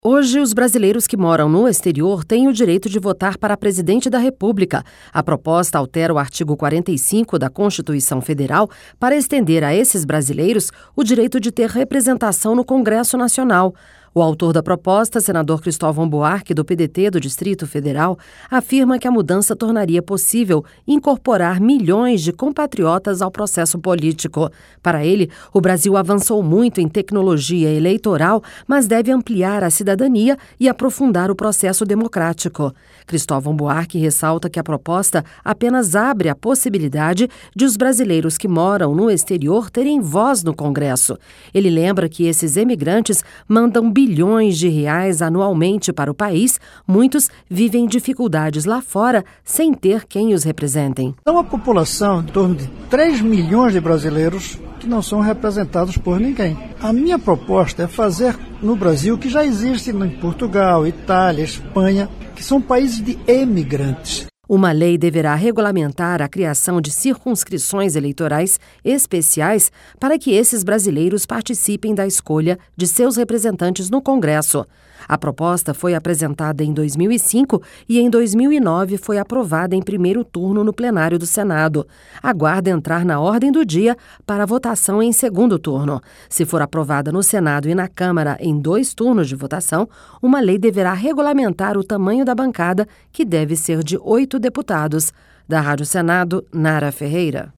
Hoje, os brasileiros que moram no exterior têm o direito de votar para presidente da República. A proposta altera o artigo 45 da Constituição Federal para estender a esses brasileiros o direito de ter representação no Congresso Nacional. O autor da proposta, senador Cristóvão Buarque, do PDT do Distrito Federal, afirma que a mudança tornaria possível incorporar milhões de compatriotas ao processo político. Para ele, o Brasil avançou muito em tecnologia eleitoral, mas deve ampliar a cidadania e aprofundar o processo democrático. Cristóvão Buarque ressalta que a proposta apenas abre a possibilidade de os brasileiros que moram no exterior terem voz no Congresso. Ele lembra que esses emigrantes mandam bilhões de reais anualmente para o país, muitos vivem dificuldades lá fora sem ter quem os representem. É uma população em torno de 3 milhões de brasileiros que não são representados por ninguém. A minha proposta é fazer no Brasil o que já existe em Portugal, Itália, Espanha, que são países de emigrantes. Uma lei deverá regulamentar a criação de circunscrições eleitorais especiais para que esses brasileiros participem da escolha de seus representantes no Congresso. A proposta foi apresentada em 2005 e em 2009 foi aprovada em primeiro turno no plenário do Senado. Aguarda entrar na ordem do dia para votação em segundo turno. Se for aprovada no Senado e na Câmara em 2 turnos de votação, uma lei deverá regulamentar o tamanho da bancada, que deve ser de 8 deputados. Da Rádio Senado, Nara Ferreira.